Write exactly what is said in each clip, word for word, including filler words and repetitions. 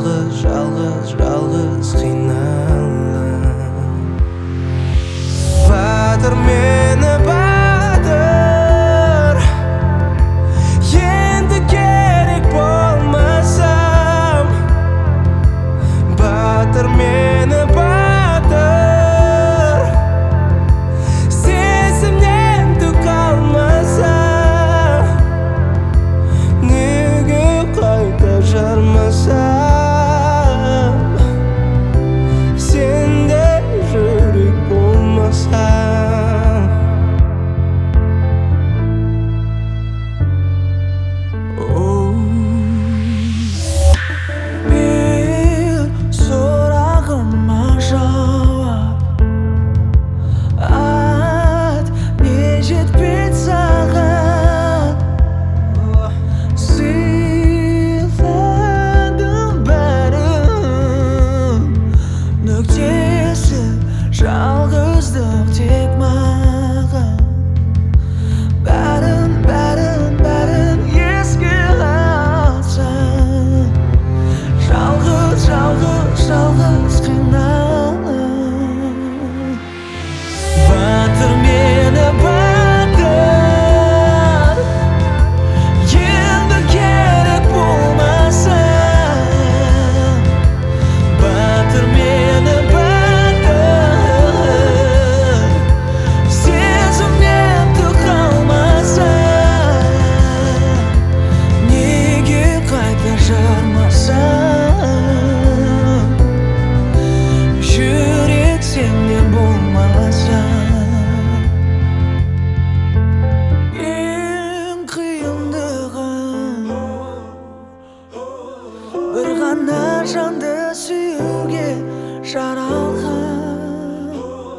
жалғыз, жалғыз, жалғыз қиналам. Батыр мені батыр, енді керек болмасам. Батыр мені батыр, сезімнен түк қалмаса. Неге қайта жармасам, сенде жүрек болмаса. Bir sorağıma cevap at, ne жетпейді саған. Сыйладым бәрін, нүктесі жалғыздық тек маған. Бәрін, бәрін, бәрін еске алсам, жалғыз, жалғыз, жалғыз қиналам. Батыр мені батыр, енді керек болмаса. Батыр мені батыр, сезімнен түк қалмаса. Неге қайта жармасам, жүрек сенде болмаса. Ең қиындығы бір ғана жанды сүюге жаралған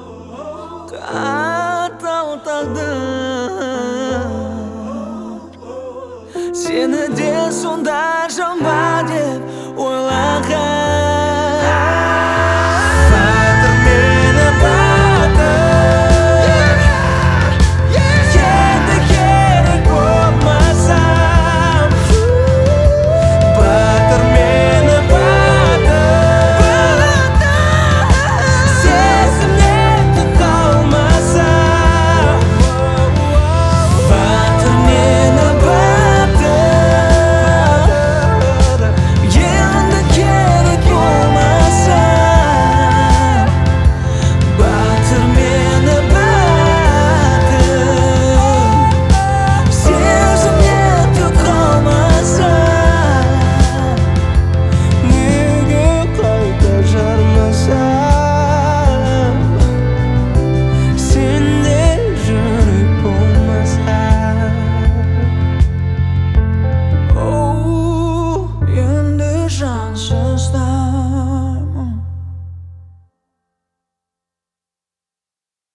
қатал тағдыр. Сені де сонда жаман